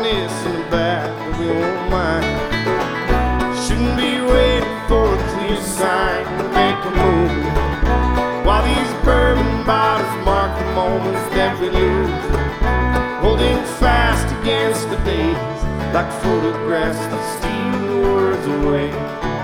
reminisce in the back of your own mind. Shouldn't be waiting for a clear sign to make a move, while these bourbon bottles mark the moments that we lose, holding fast against the days like photographs that steal the words away.